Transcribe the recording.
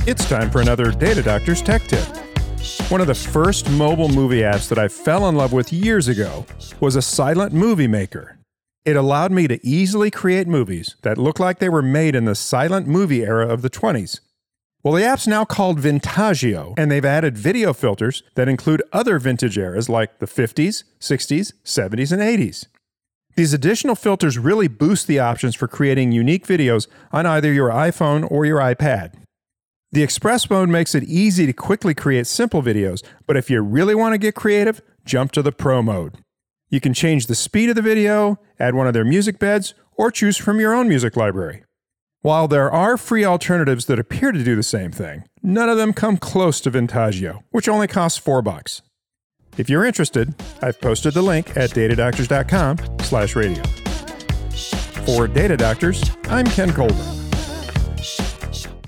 It's time for another Data Doctor's Tech Tip. One of the first mobile movie apps that I fell in love with years ago was a silent movie maker. It allowed me to easily create movies that looked like they were made in the silent movie era of the 20s. Well, the app's now called Vintaggio, and they've added video filters that include other vintage eras like the 50s, 60s, 70s, and 80s. These additional filters really boost the options for creating unique videos on either your iPhone or your iPad. The Express mode makes it easy to quickly create simple videos, but if you really want to get creative, jump to the Pro mode. You can change the speed of the video, add one of their music beds, or choose from your own music library. While there are free alternatives that appear to do the same thing, none of them come close to Vintaggio, which only costs $4. If you're interested, I've posted the link at datadoctors.com/radio. For Data Doctors, I'm Ken Colburn.